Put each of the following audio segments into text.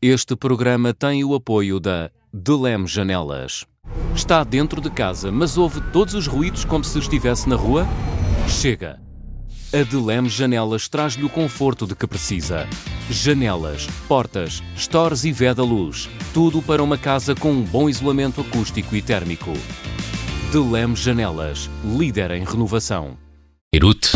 Este programa tem o apoio da Delem Janelas. Está dentro de casa, mas ouve todos os ruídos como se estivesse na rua? Chega! A Delem Janelas traz-lhe o conforto de que precisa. Janelas, portas, stores e veda-luz. Tudo para uma casa com um bom isolamento acústico e térmico. Delem Janelas, líder em renovação. Beirute.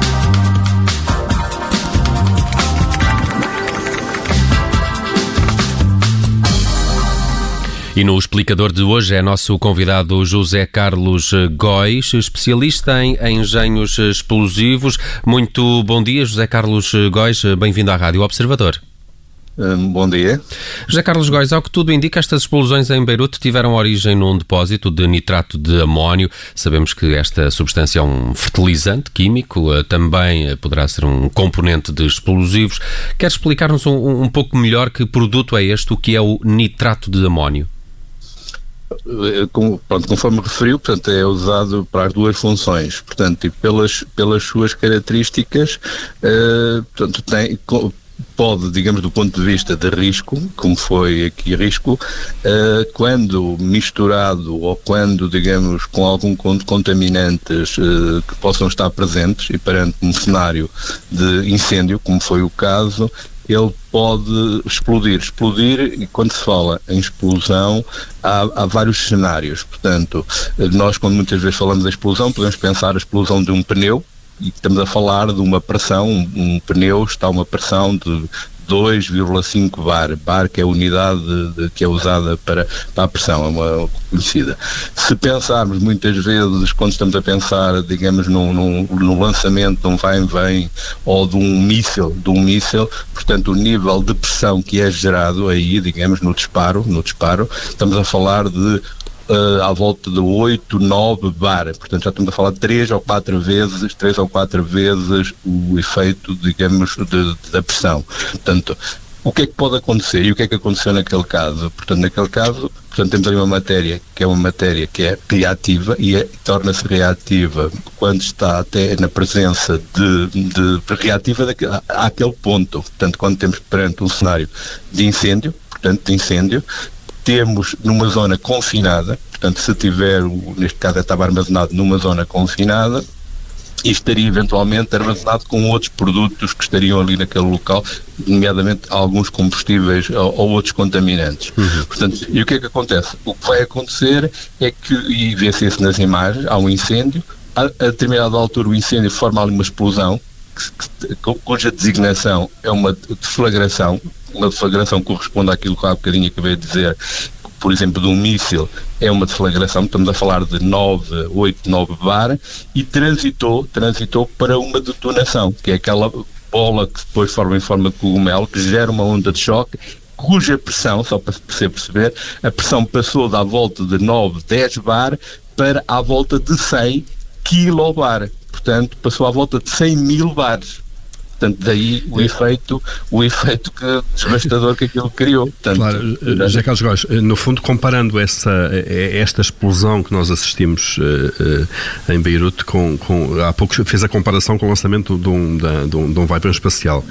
E no explicador de hoje é nosso convidado José Carlos Góis, especialista em engenhos explosivos. Muito bom dia, José Carlos Góis, bem-vindo à Rádio Observador. Bom dia. José Carlos Góis, ao que tudo indica, estas explosões em Beirute tiveram origem num depósito de nitrato de amónio. Sabemos que esta substância é um fertilizante químico, também poderá ser um componente de explosivos. Quer explicar-nos um pouco melhor que produto é este, o que é o nitrato de amónio? Conforme referiu, portanto, é usado para as duas funções, portanto, e pelas suas características, portanto, pode, digamos, do ponto de vista de risco, como foi aqui risco, quando misturado ou quando, digamos, com algum contaminantes que possam estar presentes e perante um cenário de incêndio, como foi o caso, ele pode explodir, e quando se fala em explosão há vários cenários. Portanto, nós quando muitas vezes falamos da explosão podemos pensar a explosão de um pneu, e estamos a falar de uma pressão, um pneu está a uma pressão de 2,5 bar, que é a unidade que é usada para a pressão, é uma conhecida. Se pensarmos muitas vezes, quando estamos a pensar, digamos, no lançamento de um vai-vem ou de um míssil, portanto, o nível de pressão que é gerado aí, digamos, no disparo, estamos a falar de à volta de 8, 9 bar, portanto já estamos a falar de 3 ou 4 vezes o efeito, digamos, da pressão. Portanto, o que é que pode acontecer e o que é que aconteceu naquele caso? Portanto, naquele caso, temos ali uma matéria que é reativa e torna-se reativa quando está até na presença de reativa àquele ponto. Portanto, quando temos perante um cenário de incêndio, temos numa zona confinada, portanto, se tiver, neste caso estava armazenado numa zona confinada, e estaria eventualmente armazenado com outros produtos que estariam ali naquele local, nomeadamente alguns combustíveis ou outros contaminantes. Portanto, e o que é que acontece? O que vai acontecer é que, e vê-se isso nas imagens, há um incêndio, a determinada altura o incêndio forma ali uma explosão, cuja designação é uma deflagração corresponde àquilo que há bocadinho acabei de dizer, por exemplo, de um míssil, é uma deflagração, estamos a falar de 8, 9 bar, e transitou para uma detonação, que é aquela bola que depois forma em forma de cogumelo, que gera uma onda de choque, cuja pressão, só para você perceber, a pressão passou da volta de 9, 10 bar para à volta de 100 kilobar. Portanto, passou à volta de 100 mil bares. Portanto, daí o efeito devastador que aquilo criou. Portanto, claro, José Carlos Góis, no fundo, comparando esta explosão que nós assistimos em Beirute há pouco fez a comparação com o lançamento de um vai-vem espacial.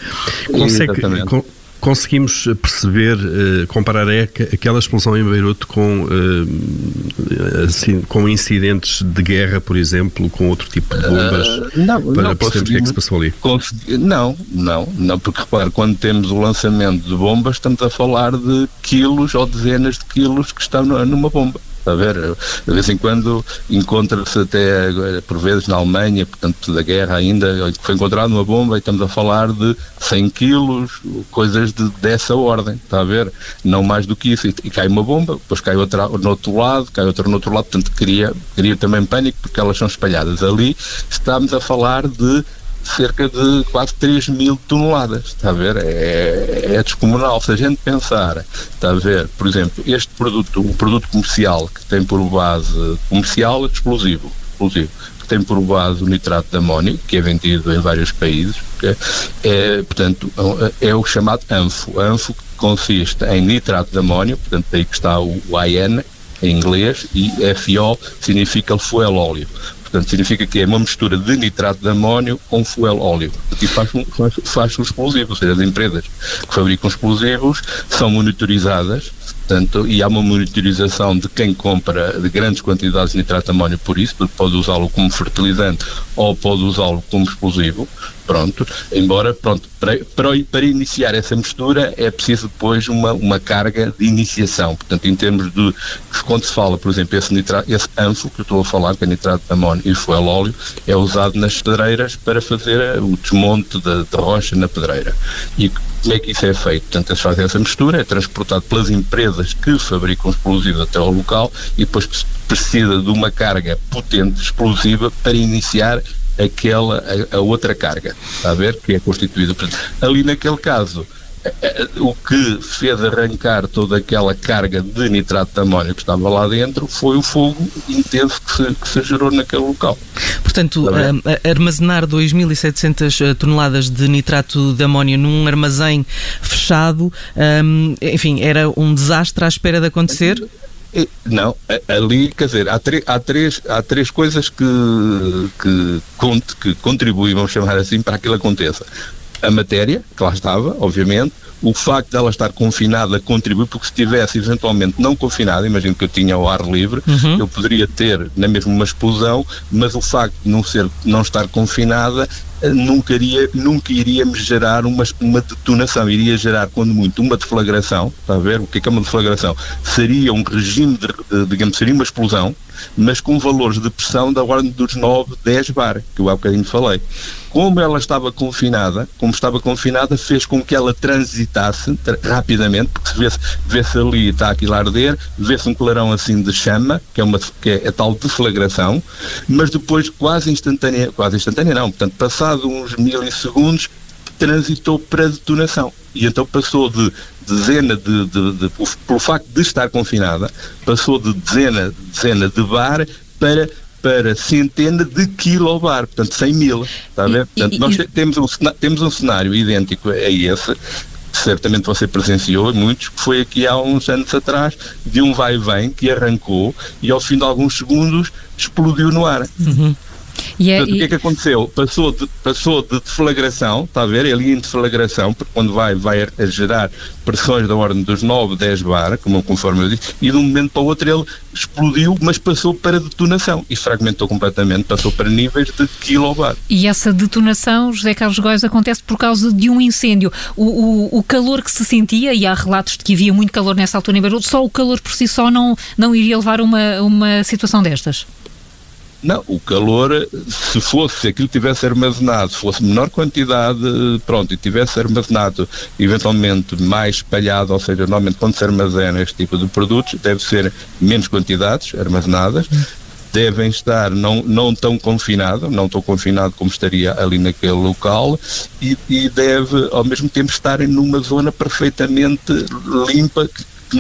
Conseguimos perceber, comparar aquela explosão em Beirute com incidentes de guerra, por exemplo, com outro tipo de bombas, para percebermos o que é que se passou ali? Não, porque repare, quando temos o lançamento de bombas, estamos a falar de quilos ou dezenas de quilos que estão numa bomba. Está a ver? De vez em quando encontra-se até, por vezes, na Alemanha, portanto, da guerra ainda, que foi encontrada uma bomba e estamos a falar de 100 quilos, coisas dessa ordem, está a ver? Não mais do que isso. E cai uma bomba, depois cai outra no outro lado, portanto, cria também pânico, porque elas são espalhadas. Ali estamos a falar de cerca de quase 3 mil toneladas, está a ver? É descomunal. Se a gente pensar, está a ver, por exemplo, este produto, um produto comercial que tem por base comercial explosivo, que tem por base o nitrato de amónio, que é vendido em vários países, portanto, é o chamado ANFO. ANFO consiste em nitrato de amónio, portanto, daí que está o AN em inglês, e FO significa fuel óleo. Portanto, significa que é uma mistura de nitrato de amónio com fuel óleo. E faz um explosivo. Ou seja, as empresas que fabricam explosivos são monitorizadas, portanto, e há uma monitorização de quem compra de grandes quantidades de nitrato de amónio por isso, porque pode usá-lo como fertilizante ou pode usá-lo como explosivo. Pronto, embora, para iniciar essa mistura é preciso depois uma carga de iniciação. Portanto, em termos de, quando se fala, por exemplo, esse ANFO que eu estou a falar, que é nitrato de amónio e fuel óleo, é usado nas pedreiras para fazer o desmonte de rocha na pedreira. E como é que isso é feito? Portanto, eles fazem essa mistura, é transportado pelas empresas que fabricam explosivos até ao local e depois precisa de uma carga potente, explosiva, para iniciar a outra carga, está a ver? Que é constituída. Portanto, ali naquele caso, o que fez arrancar toda aquela carga de nitrato de amónio que estava lá dentro foi o fogo intenso que se gerou naquele local. Portanto, armazenar 2.700 toneladas de nitrato de amónio num armazém fechado, enfim, era um desastre à espera de acontecer? Não, ali, quer dizer, há três coisas que contribuem, vamos chamar assim, para que aquilo aconteça. A matéria, que lá estava, obviamente, o facto de ela estar confinada contribui, porque se estivesse eventualmente não confinada, imagino que eu tinha ao ar livre, eu poderia ter na mesma uma explosão, mas o facto de não estar confinada nunca iria me gerar uma detonação, iria gerar, quando muito, uma deflagração. Está a ver? O que é uma deflagração? Seria um regime digamos, seria uma explosão, mas com valores de pressão da ordem dos 9, 10 bar, que eu há bocadinho falei. Como estava confinada, fez com que ela transitasse rapidamente, porque se vê-se ali, está aquilo a arder, vê-se um clarão assim de chama, que é a tal deflagração, mas depois quase instantânea não, portanto, passado uns milissegundos, transitou para a detonação. E então passou de dezena pelo facto de estar confinada, passou de dezena de bar para centena de quilobar, portanto 100 mil, está a ver? Portanto, nós temos um cenário idêntico a esse, que certamente você presenciou, muitos, que foi aqui há uns anos atrás, de um vai-vem que arrancou e ao fim de alguns segundos explodiu no ar. Portanto, o que é que aconteceu? Passou de deflagração, está a ver? Ali em deflagração, porque quando vai a gerar pressões da ordem dos 9, 10 bar, conforme eu disse, e de um momento para o outro ele explodiu, mas passou para detonação e fragmentou completamente, passou para níveis de quilobar. E essa detonação, José Carlos Góes, acontece por causa de um incêndio. O calor que se sentia, e há relatos de que havia muito calor nessa altura em Beirute, só o calor por si só não iria levar a uma situação destas? Não, o calor, se aquilo tivesse armazenado, se fosse menor quantidade, e tivesse armazenado eventualmente mais espalhado, ou seja, normalmente quando se armazena este tipo de produtos, deve ser menos quantidades armazenadas, devem estar não tão confinado como estaria ali naquele local e deve ao mesmo tempo estarem numa zona perfeitamente limpa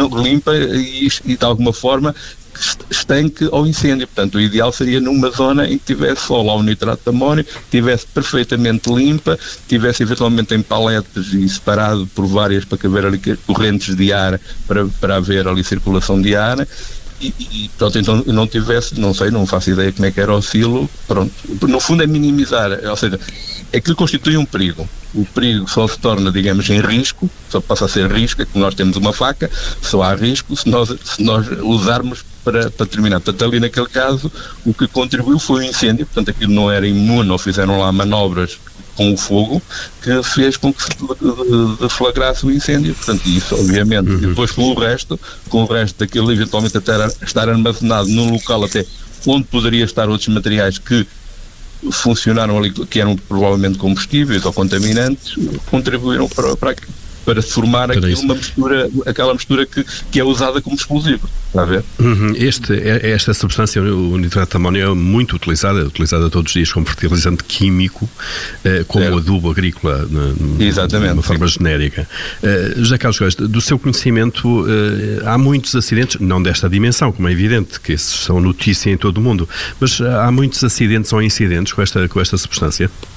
e de alguma forma estanque ao incêndio. Portanto, o ideal seria numa zona em que tivesse só lá o nitrato de amónio, tivesse perfeitamente limpa, tivesse eventualmente em paletes e separado por várias para caber ali correntes de ar para haver ali circulação de ar e então não tivesse, não faço ideia como é que era o silo, no fundo é minimizar, ou seja, aquilo constitui um perigo. O perigo só se torna, digamos, em risco, só passa a ser risco, é que nós temos uma faca, só há risco se nós usarmos para terminar. Portanto, ali naquele caso, o que contribuiu foi o incêndio, portanto, aquilo não era imune, ou fizeram lá manobras com o fogo, que fez com que se deflagrasse o incêndio. Portanto, isso, obviamente, e depois com o resto daquilo, eventualmente até estar armazenado num local até onde poderia estar outros materiais que funcionaram ali, que eram provavelmente combustíveis ou contaminantes, contribuíram para se formar aquela mistura que é usada como explosivo. Está a ver? Esta substância, o nitrato de amónio, é muito utilizada todos os dias como fertilizante químico, como adubo agrícola, de uma forma genérica. José Carlos Góes, do seu conhecimento, há muitos acidentes, não desta dimensão, como é evidente, que esses são notícia em todo o mundo, mas há muitos acidentes ou incidentes com esta substância?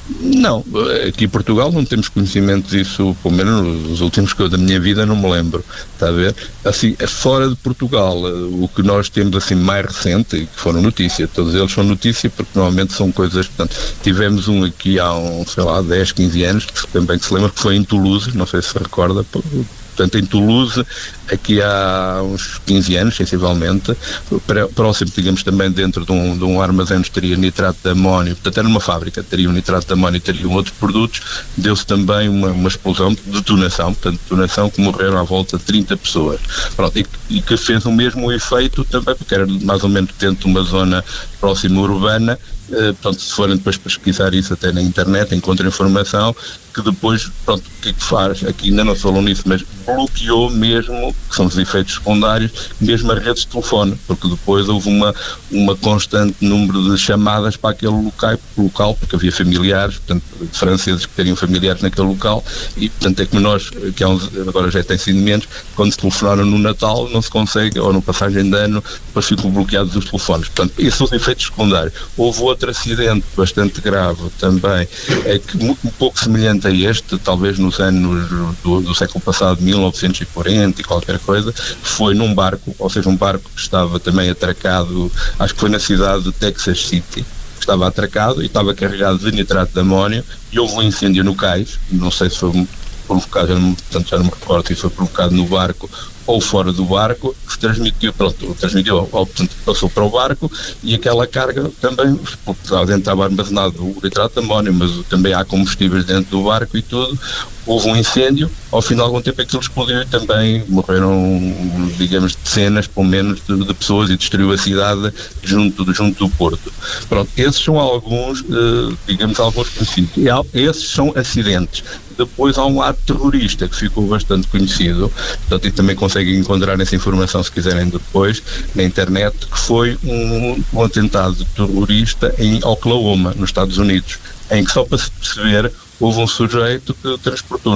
Não, aqui em Portugal não temos conhecimento disso, pelo menos nos últimos que eu da minha vida não me lembro, está a ver? Assim, fora de Portugal, o que nós temos assim mais recente, que foram notícia, todos eles são notícia porque normalmente são coisas, portanto, tivemos um aqui há sei lá, 10, 15 anos, que também se lembra, que foi em Toulouse, não sei se recorda, portanto, em Toulouse, aqui há uns 15 anos, sensivelmente, próximo, digamos, também dentro de um armazém onde teria nitrato de amónio, portanto, era uma fábrica, teria um nitrato de amónio e teriam outros produtos, deu-se também uma explosão de detonação, portanto, detonação que morreram à volta de 30 pessoas. Pronto, e que fez o mesmo efeito também, porque era mais ou menos dentro de uma zona próxima urbana. Portanto, se forem depois pesquisar isso até na internet, encontram informação que depois, pronto, o que é que faz? Aqui ainda não se falou nisso, mas bloqueou mesmo, que são os efeitos secundários, mesmo as redes de telefone, porque depois houve uma constante número de chamadas para aquele local, porque havia familiares, portanto, franceses que teriam familiares naquele local, e portanto é como nós, que agora já tem sido menos, quando se telefonaram no Natal, não se consegue, ou no passagem de ano, depois ficam bloqueados os telefones. Portanto, esses são os efeitos secundários. Houve outro acidente bastante grave também, que um pouco semelhante a este, talvez nos anos do século passado, 1940 e qualquer coisa, foi num barco, ou seja, um barco que estava também atracado, acho que foi na cidade de Texas City, estava atracado e estava carregado de nitrato de amónio, e houve um incêndio no cais, não sei se foi provocado, já não me recordo se foi provocado no barco ou fora do barco, que se transmitiu, portanto, passou para o barco, e aquela carga também, porque dentro estava armazenado o nitrato de amónio, mas também há combustíveis dentro do barco e tudo, houve um incêndio, ao fim de algum tempo aquilo explodiu e também morreram, digamos, dezenas, pelo menos, de pessoas, e destruiu a cidade junto do porto. Pronto, esses são alguns, digamos, alguns conhecidos. Esses são acidentes. Depois há um ato terrorista que ficou bastante conhecido, portanto, e também conseguem encontrar essa informação se quiserem depois na internet, que foi um atentado terrorista em Oklahoma, nos Estados Unidos, em que, só para se perceber, houve um sujeito que transportou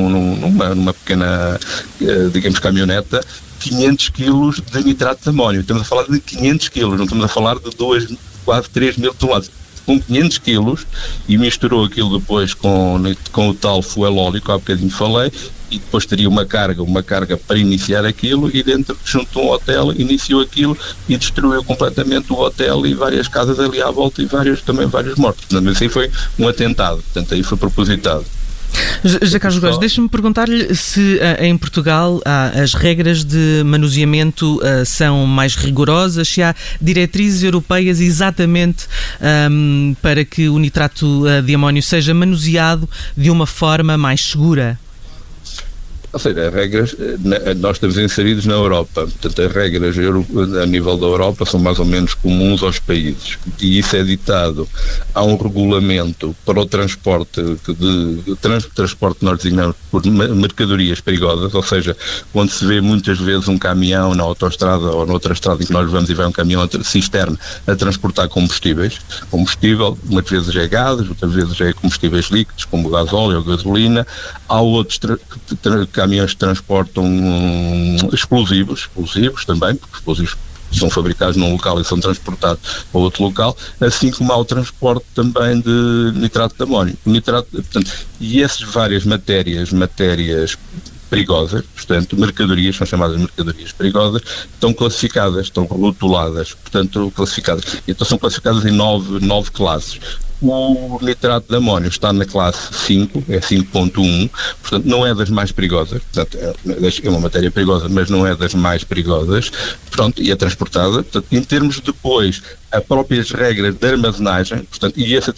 numa pequena, digamos, caminhoneta, 500 quilos de nitrato de amónio. Estamos a falar de 500 quilos, não estamos a falar de quase 3 mil toneladas. Com 500 quilos, e misturou aquilo depois com o tal fuel óleo que há bocadinho falei, e depois teria uma carga para iniciar aquilo, e dentro, junto a um hotel, iniciou aquilo e destruiu completamente o hotel e várias casas ali à volta, e também vários mortos. Portanto, assim foi um atentado, portanto aí foi propositado. José Carlos Góes, deixa-me perguntar-lhe se em Portugal as regras de manuseamento são mais rigorosas, se há diretrizes europeias exatamente para que o nitrato de amónio seja manuseado de uma forma mais segura. Ou seja, as regras, nós estamos inseridos na Europa, portanto as regras a nível da Europa são mais ou menos comuns aos países, e isso é ditado. Há um regulamento para o transporte transporte nós designamos por mercadorias perigosas, ou seja, quando se vê muitas vezes um caminhão na autoestrada ou noutra estrada em que nós vamos e vai um caminhão cisterna a transportar combustível, umas vezes é gases, outras vezes é combustíveis líquidos, como gasóleo ou gasolina. Há outros caminhões que transportam explosivos também, porque explosivos são fabricados num local e são transportados para outro local, assim como há o transporte também de nitrato de amónio. Portanto, e essas várias matérias perigosas, portanto, mercadorias, são chamadas mercadorias perigosas, estão classificadas, estão rotuladas, portanto, classificadas. Então são classificadas em nove classes. O nitrato de amónio está na classe 5, é 5.1, portanto não é das mais perigosas, portanto é uma matéria perigosa, mas não é das mais perigosas, pronto, e é transportada. Portanto, em termos depois, as próprias regras de armazenagem, portanto, e esse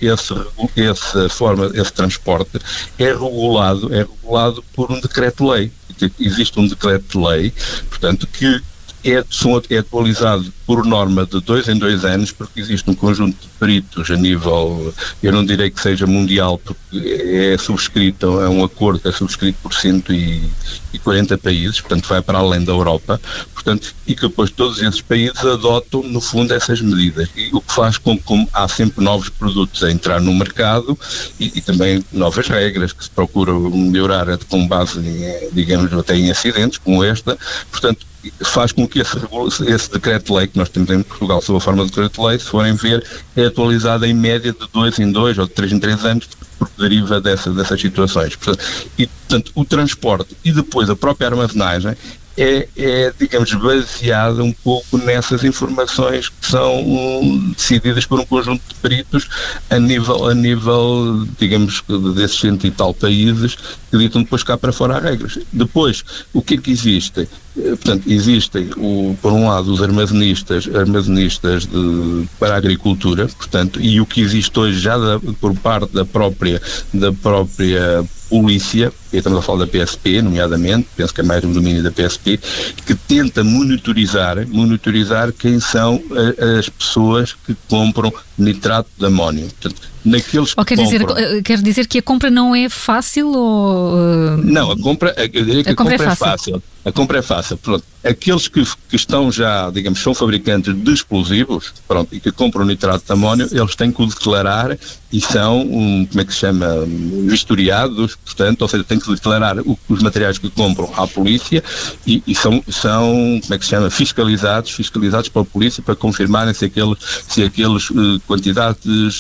transporte é regulado por um decreto-lei. Existe um decreto-lei, portanto, que é atualizado por norma de 2 em 2 anos, porque existe um conjunto de peritos a nível, eu não direi que seja mundial, porque é subscrito, é um acordo que é subscrito por 140 países, portanto vai para além da Europa, portanto, e que depois todos esses países adotam, no fundo, essas medidas, e o que faz com que há sempre novos produtos a entrar no mercado e também novas regras que se procuram melhorar com base, digamos, até em acidentes como esta, portanto, faz com que esse decreto-lei que nós temos em Portugal sob a forma de decreto-lei, se forem ver, é atualizado em média de 2 em 2 ou de 3 em 3 anos, porque deriva dessas situações. Portanto, o transporte e depois a própria armazenagem é, digamos, baseada um pouco nessas informações que são decididas por um conjunto de peritos a nível, digamos, desses 100 e tal países que ditam depois cá para fora as regras. Depois, o que é que existe? Portanto, existem, por um lado, os armazenistas para a agricultura, portanto, e o que existe hoje já por parte da própria polícia, e estamos a falar da PSP, nomeadamente, penso que é mais um domínio da PSP, que tenta monitorizar quem são as pessoas que compram nitrato de amónio. Portanto, naqueles que quer dizer que a compra não é fácil ou... Não, eu diria que a compra é fácil. A compra é fácil. Pronto. Aqueles que estão já, digamos, são fabricantes de explosivos, pronto, e que compram nitrato de amónio, eles têm que o declarar e são, como é que se chama, vistoriados, portanto, ou seja, têm que declarar os materiais que compram à polícia e são, como é que se chama, fiscalizados pela polícia para confirmarem se aqueles quantidades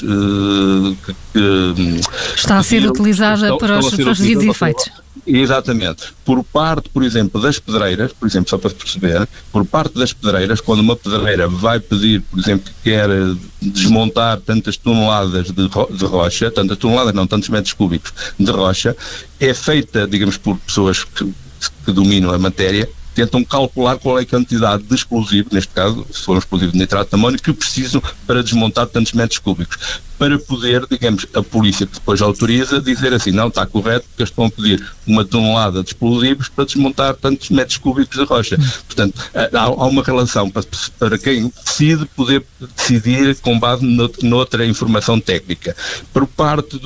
está a ser utilizada para os devidos efeitos. Exatamente. Por parte, por exemplo, das pedreiras, por exemplo, só para se perceber, por parte das pedreiras, quando uma pedreira vai pedir, por exemplo, que quer desmontar tantas toneladas de rocha, tantos metros cúbicos de rocha, é feita, digamos, por pessoas que dominam a matéria, tentam calcular qual é a quantidade de explosivo, neste caso, se for um explosivo de nitrato de amónio, que precisam para desmontar tantos metros cúbicos. Para poder, digamos, a polícia que depois autoriza, dizer assim, não, está correto, porque eles estão a pedir 1 tonelada de explosivos para desmontar tantos metros cúbicos de rocha. Portanto, há uma relação para quem decide poder decidir com base noutra informação técnica. Por parte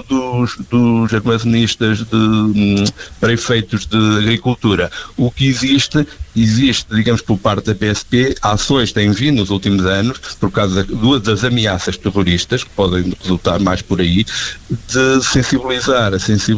dos armazenistas para efeitos de agricultura, o que existe, digamos, por parte da PSP, ações têm vindo nos últimos anos, por causa das ameaças terroristas, que podem resultar mais por aí, de sensibilizar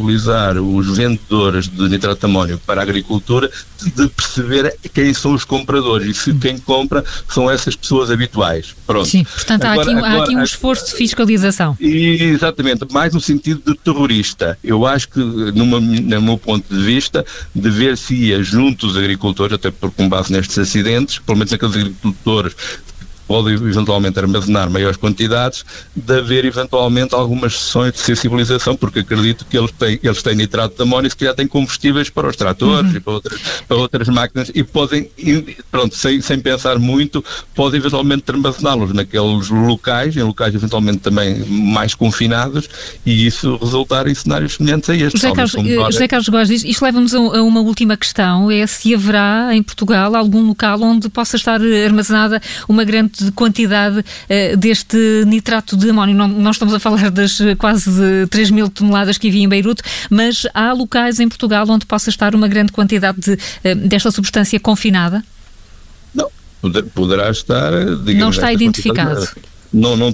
os vendedores de nitrato de amónio para a agricultura, de perceber quem são os compradores e se quem compra são essas pessoas habituais. Pronto. Sim, portanto há aqui um esforço de fiscalização. Exatamente, mais no sentido de terrorista. Eu acho que, no meu ponto de vista, dever-se-ia junto dos agricultores, até porque com base nestes acidentes, pelo menos aqueles agricultores podem eventualmente armazenar maiores quantidades, de haver eventualmente algumas sessões de sensibilização, porque acredito que eles têm nitrato de amónio e se calhar têm combustíveis para os tratores e para outras máquinas e podem, pronto, sem pensar muito, podem eventualmente armazená-los naqueles locais, em locais eventualmente também mais confinados, e isso resultar em cenários semelhantes a estes. José Carlos Góes diz, isto leva-nos a uma última questão, é se haverá em Portugal algum local onde possa estar armazenada uma grande quantidade deste nitrato de amónio. Não estamos a falar das quase 3.000 toneladas que havia em Beirute, mas há locais em Portugal onde possa estar uma grande quantidade desta substância confinada? Não, poderá estar... Digamos, não está identificado. Não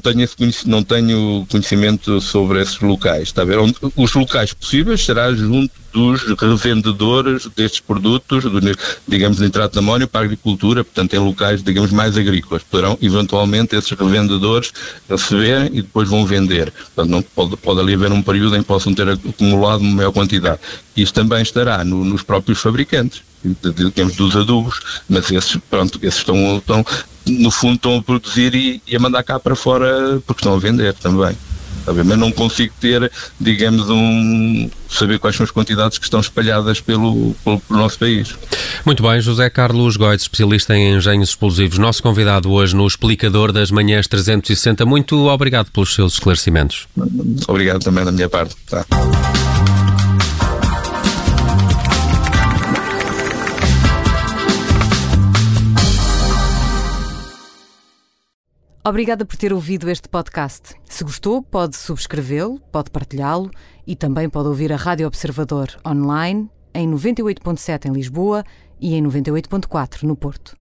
tenho conhecimento sobre esses locais, está a ver? Os locais possíveis será junto dos revendedores destes produtos, digamos, de nitrato de amónio para a agricultura, portanto, em locais, digamos, mais agrícolas. Poderão, eventualmente, esses revendedores receber e depois vão vender. Portanto, não pode ali haver um período em que possam ter acumulado uma maior quantidade. Isto também estará nos próprios fabricantes, digamos, dos adubos, mas esses estão no fundo estão a produzir e a mandar cá para fora porque estão a vender também. Mas não consigo ter, digamos, saber quais são as quantidades que estão espalhadas pelo nosso país. Muito bem, José Carlos Góes, especialista em engenhos explosivos, nosso convidado hoje no Explicador das Manhãs 360. Muito obrigado pelos seus esclarecimentos. Obrigado também da minha parte. Tá. Obrigada por ter ouvido este podcast. Se gostou, pode subscrevê-lo, pode partilhá-lo e também pode ouvir a Rádio Observador online em 98.7 em Lisboa e em 98.4 no Porto.